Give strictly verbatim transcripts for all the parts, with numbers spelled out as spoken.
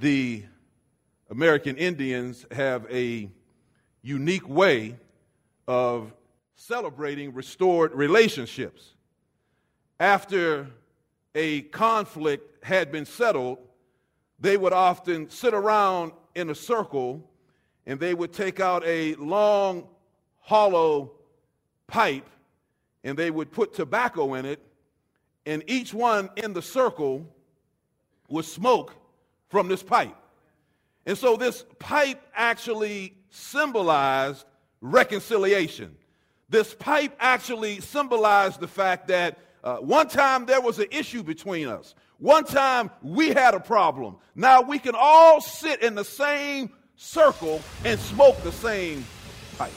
the American Indians have a unique way of celebrating restored relationships. After a conflict had been settled, they would often sit around in a circle and they would take out a long, hollow pipe and they would put tobacco in it, and each one in the circle would smoke from this pipe. And so this pipe actually symbolized reconciliation. This pipe actually symbolized the fact that uh, one time there was an issue between us. One time we had a problem. Now we can all sit in the same circle and smoke the same pipe.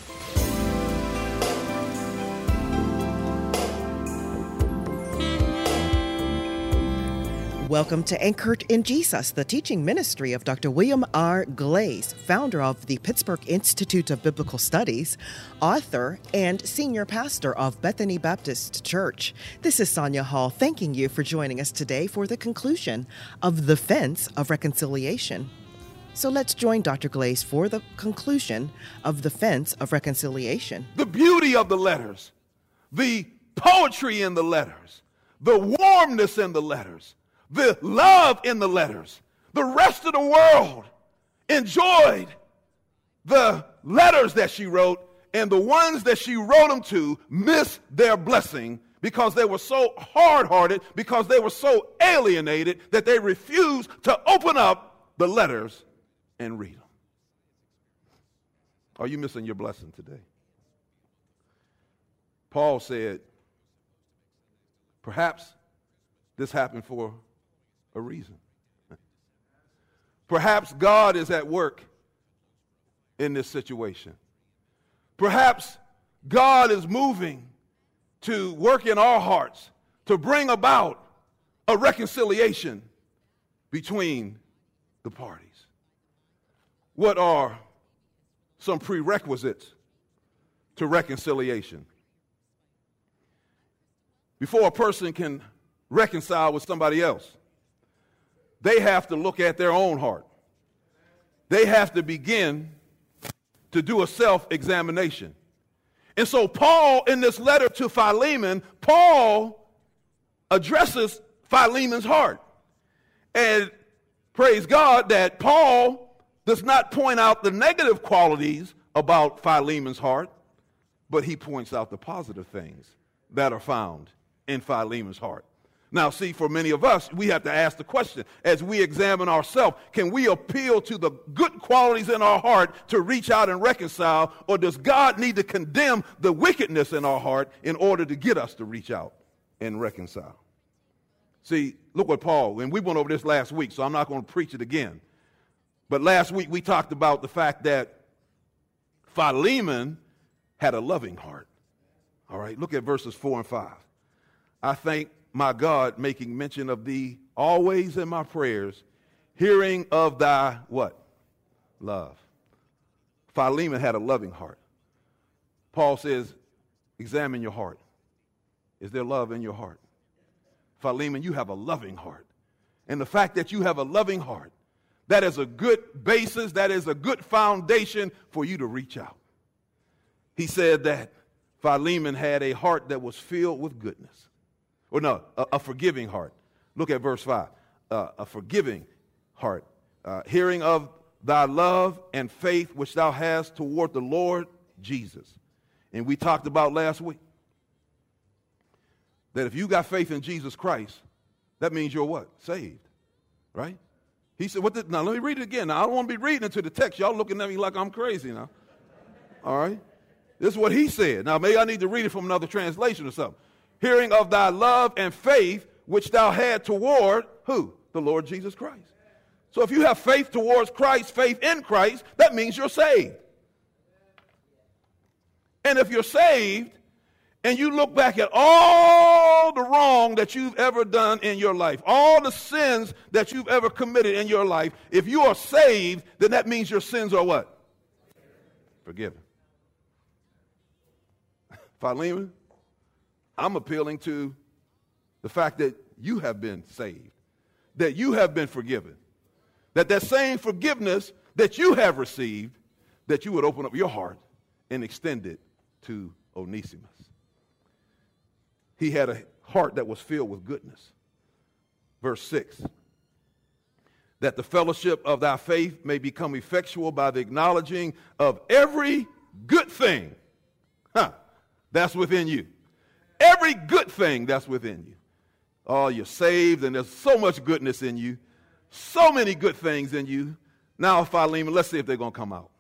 Welcome to Anchored in Jesus, the teaching ministry of Doctor William R. Glaze, founder of the Pittsburgh Institute of Biblical Studies, author, and senior pastor of Bethany Baptist Church. This is Sonia Hall thanking you for joining us today for the conclusion of The Fence of Reconciliation. So let's join Doctor Glaze for the conclusion of The Fence of Reconciliation. The beauty of the letters, the poetry in the letters, the warmness in the letters, the love in the letters. The rest of the world enjoyed the letters that she wrote, and the ones that she wrote them to missed their blessing because they were so hard-hearted, because they were so alienated that they refused to open up the letters and read them. Are you missing your blessing today? Paul said, perhaps this happened for a reason. Perhaps God is at work in this situation. Perhaps God is moving to work in our hearts to bring about a reconciliation between the parties. What are some prerequisites to reconciliation? Before a person can reconcile with somebody else, they have to look at their own heart. They have to begin to do a self-examination. And so Paul, in this letter to Philemon, Paul addresses Philemon's heart. And praise God that Paul does not point out the negative qualities about Philemon's heart, but he points out the positive things that are found in Philemon's heart. Now, see, for many of us, we have to ask the question, as we examine ourselves, can we appeal to the good qualities in our heart to reach out and reconcile, or does God need to condemn the wickedness in our heart in order to get us to reach out and reconcile? See, look what Paul, and we went over this last week, so I'm not going to preach it again. But last week we talked about the fact that Philemon had a loving heart. All right, look at verses four and five. I thank my God, making mention of thee always in my prayers, hearing of thy what? Love. Philemon had a loving heart. Paul says, examine your heart. Is there love in your heart? Philemon, you have a loving heart. And the fact that you have a loving heart, that is a good basis, that is a good foundation for you to reach out. He said that Philemon had a heart that was filled with goodness. Or no, a, a forgiving heart. Look at verse five. Uh, a forgiving heart. Uh, hearing of thy love and faith which thou hast toward the Lord Jesus. And we talked about last week that if you got faith in Jesus Christ, that means you're what? Saved. Right? He said, what did, now let me read it again. Now, I don't want to be reading into the text. Y'all looking at me like I'm crazy now. All right? This is what he said. Now, maybe I need to read it from another translation or something. Hearing of thy love and faith which thou had toward who? The Lord Jesus Christ. So if you have faith towards Christ, faith in Christ, that means you're saved. And if you're saved and you look back at all the wrong that you've ever done in your life, all the sins that you've ever committed in your life, if you are saved, then that means your sins are what? Forgiven. Philemon, I'm appealing to the fact that you have been saved, that you have been forgiven, that that same forgiveness that you have received, that you would open up your heart and extend it to Onesimus. He had a heart that was filled with goodness. Verse six, that the fellowship of thy faith may become effectual by the acknowledging of every good thing huh, that's within you. Every good thing that's within you. Oh, you're saved, and there's so much goodness in you, so many good things in you. Now, Philemon, let's see if they're going to come out.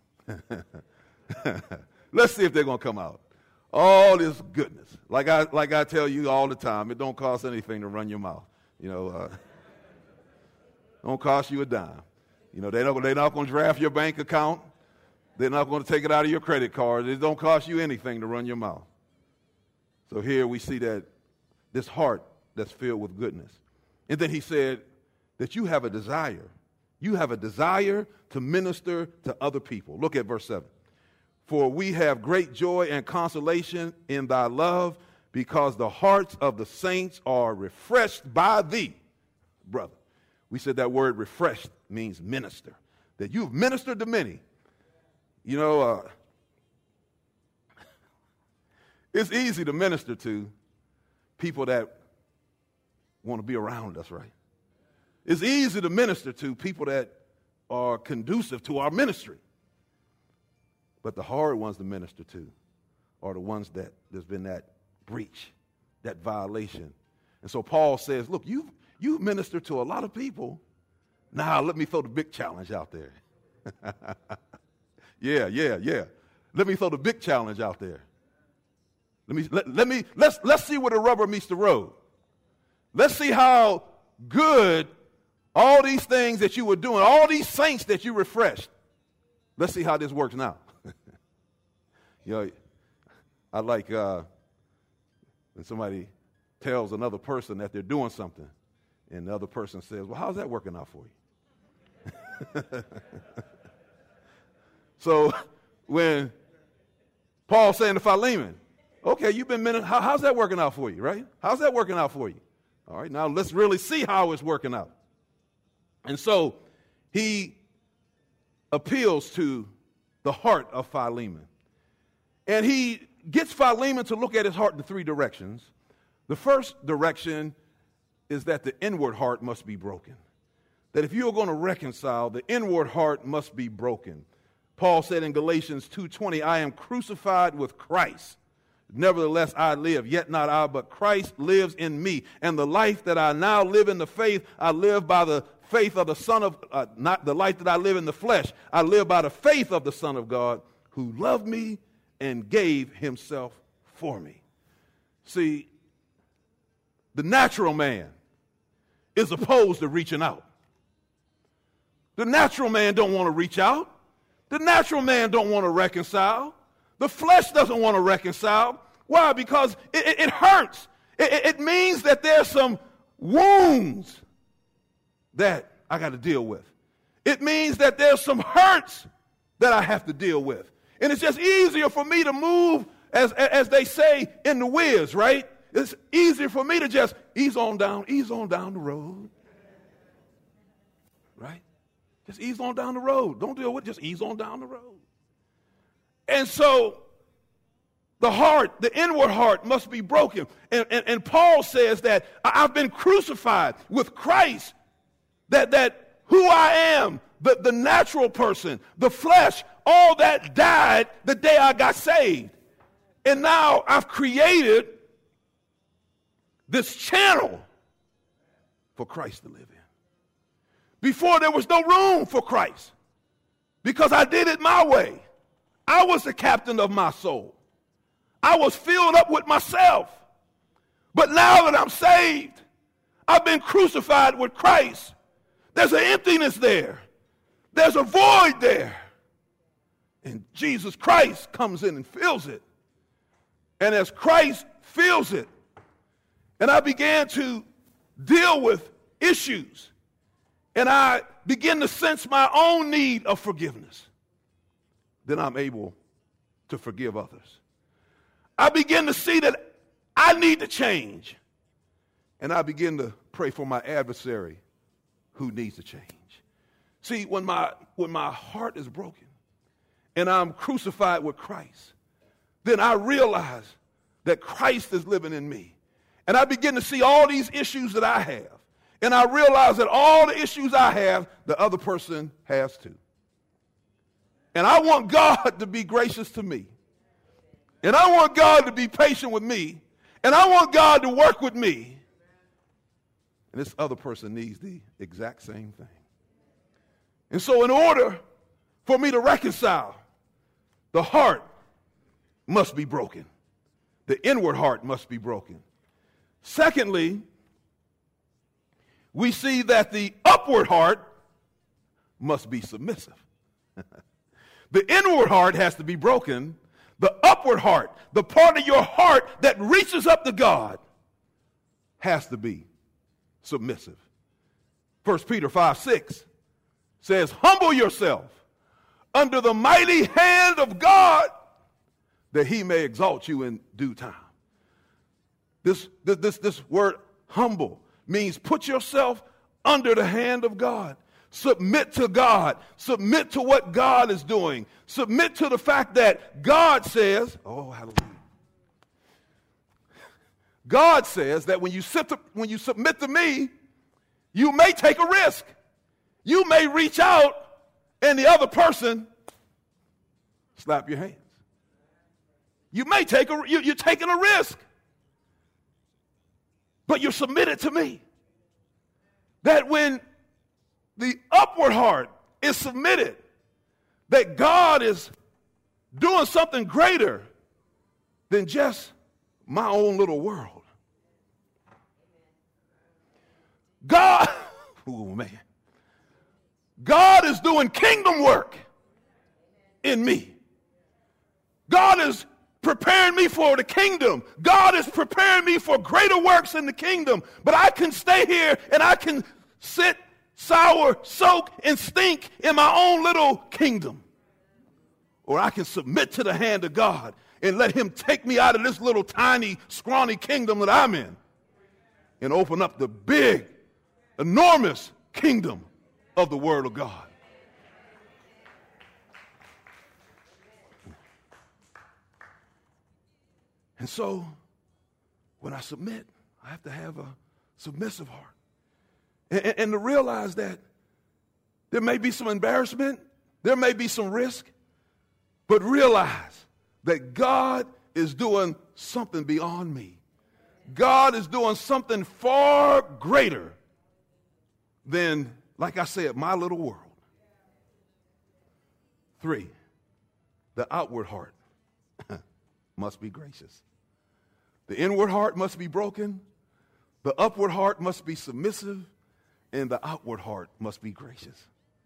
Let's see if they're going to come out. All this goodness. Like I like I tell you all the time, it don't cost anything to run your mouth. You know, uh, don't cost you a dime. You know, they're not, they're not going to draft your bank account. They're not going to take it out of your credit card. It don't cost you anything to run your mouth. So here we see that this heart that's filled with goodness. And then he said that you have a desire. You have a desire to minister to other people. Look at verse seven. For we have great joy and consolation in thy love, because the hearts of the saints are refreshed by thee, brother. We said that word refreshed means minister, that you've ministered to many. You know, uh, it's easy to minister to people that want to be around us, right? It's easy to minister to people that are conducive to our ministry. But the hard ones to minister to are the ones that there's been that breach, that violation. And so Paul says, look, you you minister to a lot of people. Now let me throw the big challenge out there. yeah, yeah, yeah. Let me throw the big challenge out there. Let me let, let me let's let's see where the rubber meets the road. Let's see how good all these things that you were doing, all these saints that you refreshed. Let's see how this works now. You know, I like uh, when somebody tells another person that they're doing something, and the other person says, well, how's that working out for you? So when Paul's saying to Philemon, okay, you've been ministering, how, how's that working out for you, right? How's that working out for you? All right, now let's really see how it's working out. And so he appeals to the heart of Philemon. And he gets Philemon to look at his heart in three directions. The first direction is that the inward heart must be broken. That if you're going to reconcile, the inward heart must be broken. Paul said in Galatians two twenty, I am crucified with Christ. Nevertheless, I live, yet not I, but Christ lives in me. And the life that I now live in the faith, I live by the faith of the Son of, uh, not the life that I live in the flesh. I live by the faith of the Son of God, who loved me and gave himself for me. See, the natural man is opposed to reaching out. The natural man don't want to reach out. The natural man don't want to reconcile. The flesh doesn't want to reconcile. Why? Because it, it, it hurts. It, it means that there's some wounds that I got to deal with. It means that there's some hurts that I have to deal with. And it's just easier for me to move, as, as they say, in the whiz, right? It's easier for me to just ease on down, ease on down the road. Right? Just ease on down the road. Don't deal with it, just ease on down the road. And so the heart, the inward heart must be broken. And, and, and Paul says that I've been crucified with Christ, that, that who I am, the, the natural person, the flesh, all that died the day I got saved. And now I've created this channel for Christ to live in. Before there was no room for Christ because I did it my way. I was the captain of my soul. I was filled up with myself. But now that I'm saved, I've been crucified with Christ. There's an emptiness there. There's a void there. And Jesus Christ comes in and fills it. And as Christ fills it, and I began to deal with issues, and I begin to sense my own need of forgiveness, then I'm able to forgive others. I begin to see that I need to change, and I begin to pray for my adversary who needs to change. See, when my, when my heart is broken and I'm crucified with Christ, then I realize that Christ is living in me. And I begin to see all these issues that I have. And I realize that all the issues I have, the other person has too. And I want God to be gracious to me. And I want God to be patient with me. And I want God to work with me. And this other person needs the exact same thing. And so in order for me to reconcile, the heart must be broken. The inward heart must be broken. Secondly, we see that the upward heart must be submissive. The inward heart has to be broken. The upward heart, the part of your heart that reaches up to God, has to be submissive. First Peter five six says, humble yourself under the mighty hand of God, that he may exalt you in due time. This, this, this, this word humble means put yourself under the hand of God. Submit to God. Submit to what God is doing. Submit to the fact that God says, oh, hallelujah. God says that when you, sit to, when you submit to me, you may take a risk. You may reach out and the other person slap your hands. You may take a, you, you're taking a risk. But you're submitted to me. That when the upward heart is submitted, that God is doing something greater than just my own little world. God, oh man, God is doing kingdom work in me. God is preparing me for the kingdom. God is preparing me for greater works in the kingdom. But I can stay here and I can sit, sour, soak, and stink in my own little kingdom. Or I can submit to the hand of God and let him take me out of this little tiny, scrawny kingdom that I'm in and open up the big, enormous kingdom of the Word of God. And so, when I submit, I have to have a submissive heart. And, and, and to realize that there may be some embarrassment, there may be some risk, but realize that God is doing something beyond me. God is doing something far greater than, like I said, my little world. Three, the outward heart must be gracious. The inward heart must be broken. The upward heart must be submissive. And the outward heart must be gracious.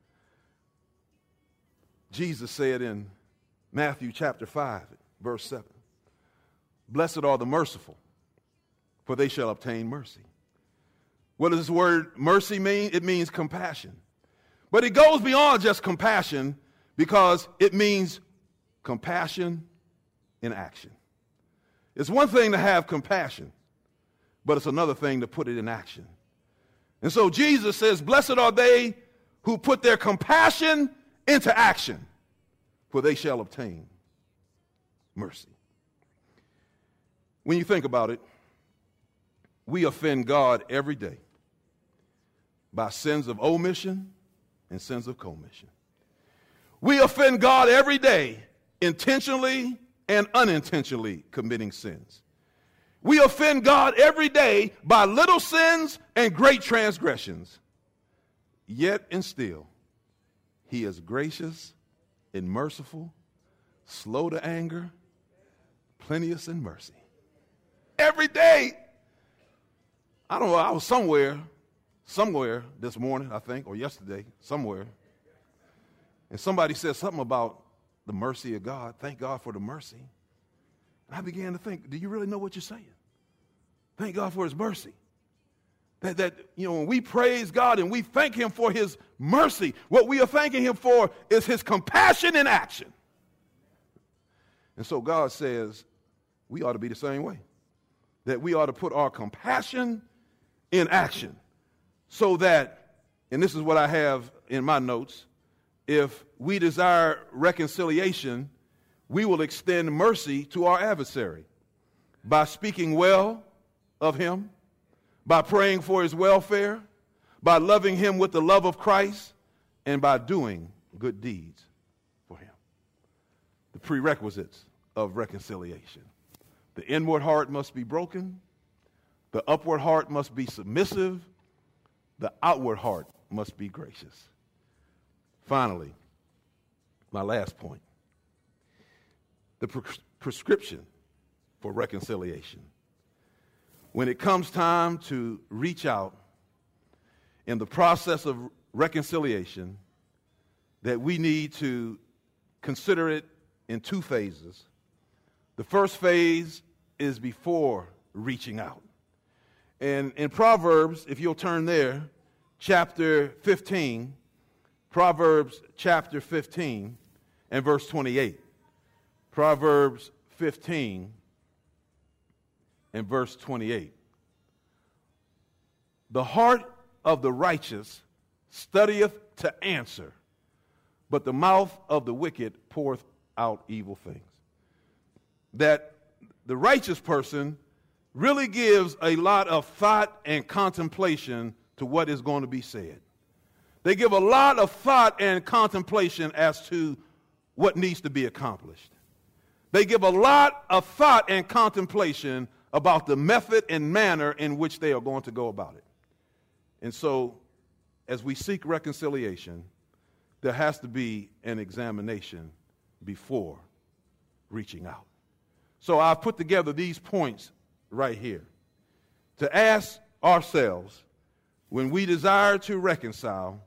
Jesus said in Matthew chapter five, verse seven, blessed are the merciful, for they shall obtain mercy. What does this word mercy mean? It means compassion. But it goes beyond just compassion because it means compassion in action. It's one thing to have compassion, but it's another thing to put it in action. And so Jesus says, blessed are they who put their compassion into action, for they shall obtain mercy. When you think about it, we offend God every day by sins of omission and sins of commission. We offend God every day intentionally and unintentionally committing sins. We offend God every day by little sins and great transgressions. Yet and still, he is gracious and merciful, slow to anger, plenteous in mercy. Every day. I don't know, I was somewhere, somewhere this morning, I think, or yesterday, somewhere, and somebody said something about the mercy of God. Thank God for the mercy. And I began to think, do you really know what you're saying? Thank God for his mercy. That, that, you know, when we praise God and we thank him for his mercy, what we are thanking him for is his compassion in action. And so God says we ought to be the same way. That we ought to put our compassion in action so that and this is what I have in my notes, if we desire reconciliation, we will extend mercy to our adversary by speaking well of him, by praying for his welfare, by loving him with the love of Christ, and by doing good deeds for him. The prerequisites of reconciliation. The inward heart must be broken. The upward heart must be submissive. The outward heart must be gracious. Finally, my last point, the pre- prescription for reconciliation. When it comes time to reach out in the process of reconciliation, that we need to consider it in two phases. The first phase is before reaching out. And in Proverbs, if you'll turn there, chapter fifteen, Proverbs chapter fifteen and verse twenty-eight. Proverbs fifteen and verse twenty-eight. The heart of the righteous studieth to answer, but the mouth of the wicked poureth out evil things. That the righteous person really gives a lot of thought and contemplation to what is going to be said. They give a lot of thought and contemplation as to what needs to be accomplished. They give a lot of thought and contemplation about the method and manner in which they are going to go about it. And so, as we seek reconciliation, there has to be an examination before reaching out. So I've put together these points right here to ask ourselves, when we desire to reconcile,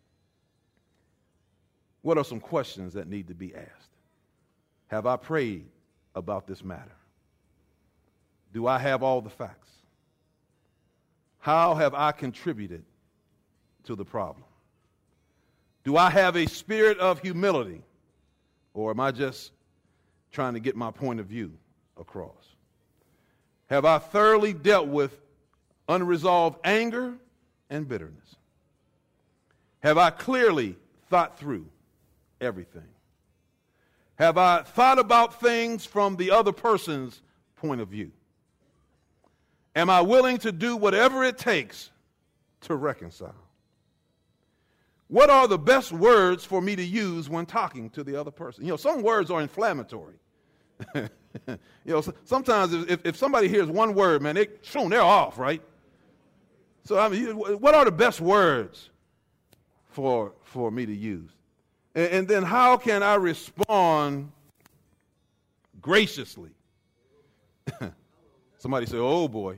what are some questions that need to be asked? Have I prayed about this matter? Do I have all the facts? How have I contributed to the problem? Do I have a spirit of humility, or am I just trying to get my point of view across? Have I thoroughly dealt with unresolved anger and bitterness? Have I clearly thought through everything? Have I thought about things from the other person's point of view? Am I willing to do whatever it takes to reconcile? What are the best words for me to use when talking to the other person? You know, some words are inflammatory. you know, sometimes if, if somebody hears one word, man, they, shoom, they're off, right? So, I mean, what are the best words for, for me to use? And, and then how can I respond graciously? Somebody say, oh, boy.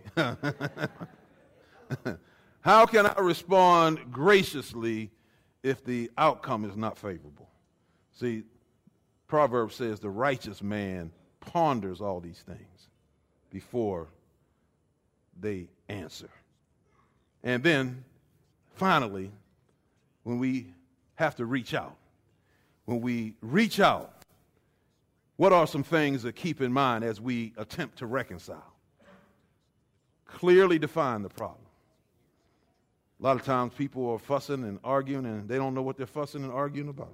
How can I respond graciously if the outcome is not favorable? See, Proverbs says the righteous man ponders all these things before they answer. And then, finally, when we have to reach out, when we reach out, what are some things to keep in mind as we attempt to reconcile? Clearly define the problem. A lot of times people are fussing and arguing and they don't know what they're fussing and arguing about.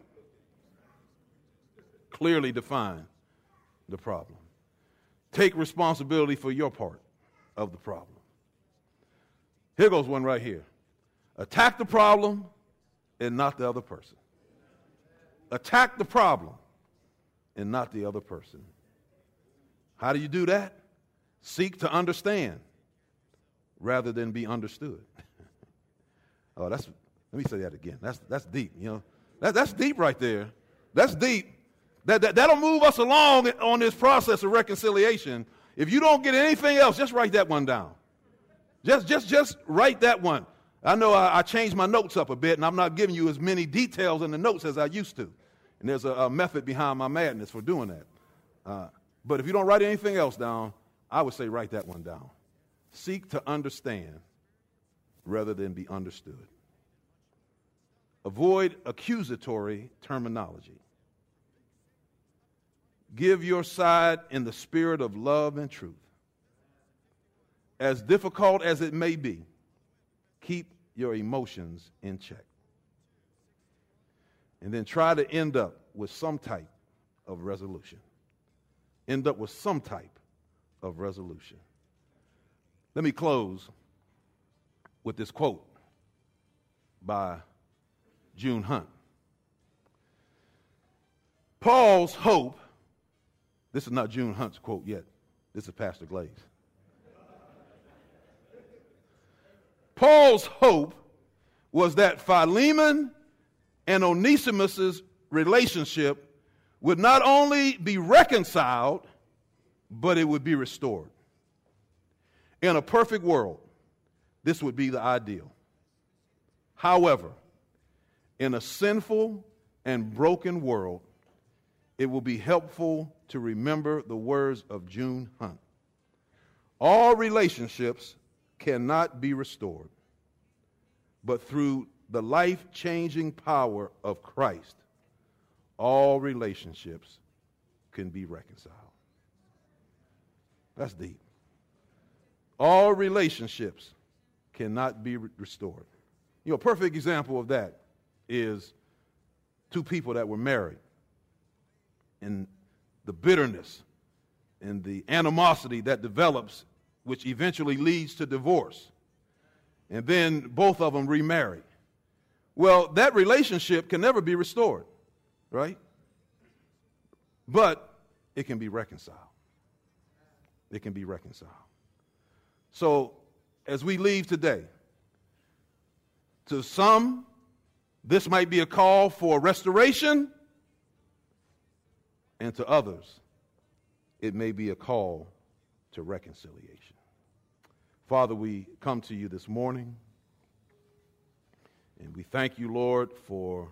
Clearly define the problem. Take responsibility for your part of the problem. Here goes one right here. Attack the problem and not the other person. Attack the problem and not the other person. How do you do that? Seek to understand rather than be understood. Oh, that's, let me say that again. That's that's deep, you know. That, that's deep right there. That's deep. That, that, that'll move us along on this process of reconciliation. If you don't get anything else, just write that one down. Just, just, just write that one. I know I, I changed my notes up a bit, and I'm not giving you as many details in the notes as I used to. And there's a, a method behind my madness for doing that. Uh, but if you don't write anything else down, I would say write that one down. Seek to understand rather than be understood. Avoid accusatory terminology. Give your side in the spirit of love and truth. As difficult as it may be, keep your emotions in check. And then try to end up with some type of resolution. End up with some type of resolution. Let me close with this quote by June Hunt. Paul's hope, this is not June Hunt's quote yet, this is Pastor Glaze. Paul's hope was that Philemon and Onesimus' relationship would not only be reconciled, but it would be restored. In a perfect world, this would be the ideal. However, in a sinful and broken world, it will be helpful to remember the words of June Hunt. All relationships cannot be restored, but through the life-changing power of Christ, all relationships can be reconciled. That's deep. All relationships cannot be re- restored. You know, a perfect example of that is two people that were married, and the bitterness and the animosity that develops, which eventually leads to divorce. And then both of them remarry. Well, that relationship can never be restored, right? But it can be reconciled. It can be reconciled. So, as we leave today, to some, this might be a call for restoration, and to others, it may be a call to reconciliation. Father, we come to you this morning, and we thank you, Lord, for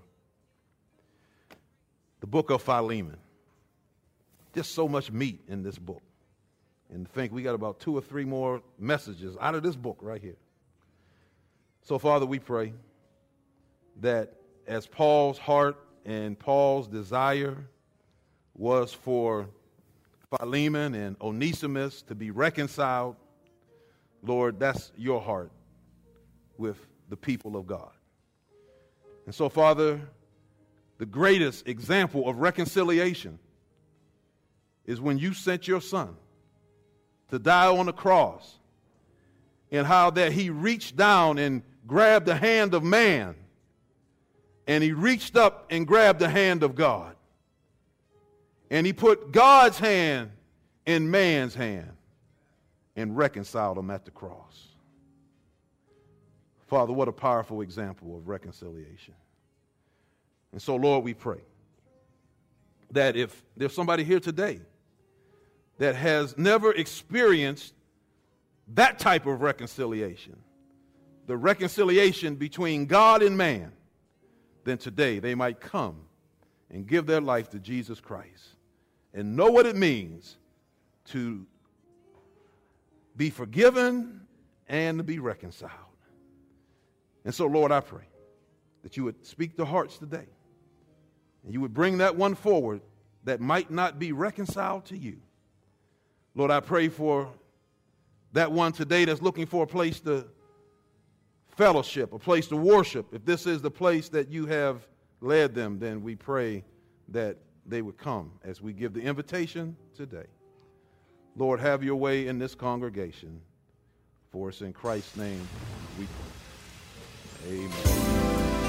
the book of Philemon. Just so much meat in this book. And I think we got about two or three more messages out of this book right here. So, Father, we pray that as Paul's heart and Paul's desire was for Philemon and Onesimus to be reconciled, Lord, that's your heart with the people of God. And so, Father, the greatest example of reconciliation is when you sent your son to die on the cross, and how that he reached down and grabbed the hand of man, and he reached up and grabbed the hand of God, and he put God's hand in man's hand and reconciled them at the cross. Father, what a powerful example of reconciliation. And so, Lord, we pray that if there's somebody here today that has never experienced that type of reconciliation, the reconciliation between God and man, then today they might come and give their life to Jesus Christ and know what it means to be forgiven and to be reconciled. And so, Lord, I pray that you would speak to hearts today, and you would bring that one forward that might not be reconciled to you. Lord, I pray for that one today that's looking for a place to fellowship, a place to worship. If this is the place that you have led them, then we pray that they would come as we give the invitation today. Lord, have your way in this congregation. For us in Christ's name we pray. Amen.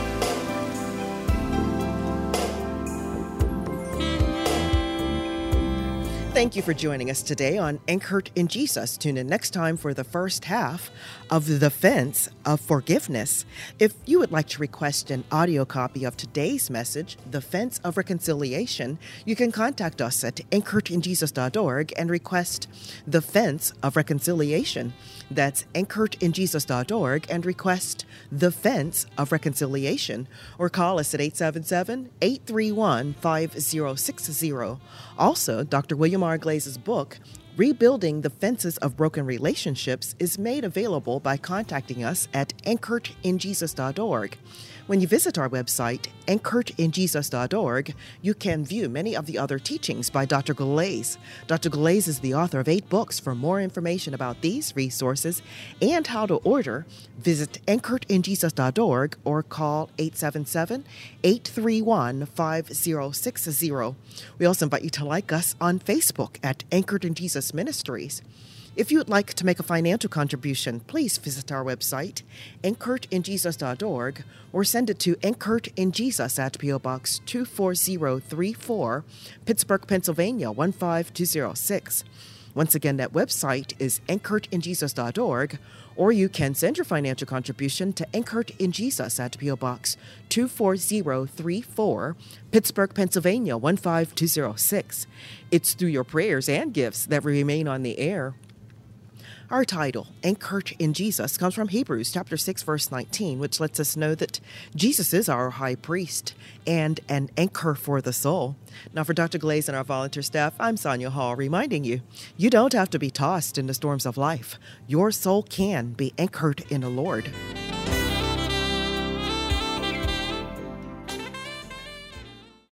Thank you for joining us today on Anchored in Jesus. Tune in next time for the first half of The Fence of Forgiveness. If you would like to request an audio copy of today's message, The Fence of Reconciliation, you can contact us at anchored in jesus dot org and request The Fence of Reconciliation. That's anchored in jesus dot org and request The Fence of Reconciliation. Or call us at eight seven seven, eight three one, five zero six zero. Also, Doctor William R. Glaze's book, Rebuilding the Fences of Broken Relationships is made available by contacting us at anchored in jesus dot org. When you visit our website, anchored in jesus dot org, you can view many of the other teachings by Doctor Glaze. Doctor Glaze is the author of eight books. For more information about these resources and how to order, visit anchored in jesus dot org or call eight seven seven, eight three one, five zero six zero. We also invite you to like us on Facebook at Anchored in Jesus Ministries. If you would like to make a financial contribution, please visit our website, anchored in jesus dot org, or send it to Anchored in Jesus at P O. Box two four zero three four, Pittsburgh, Pennsylvania one five two zero six. Once again, that website is anchored in jesus dot org, or you can send your financial contribution to Anchored in Jesus at P O. Box two four zero three four, Pittsburgh, Pennsylvania one five two zero six. It's through your prayers and gifts that we remain on the air. Our title, Anchored in Jesus, comes from Hebrews chapter six, verse nineteen, which lets us know that Jesus is our high priest and an anchor for the soul. Now, for Doctor Glaze and our volunteer staff, I'm Sonia Hall, reminding you, you don't have to be tossed in the storms of life. Your soul can be anchored in the Lord.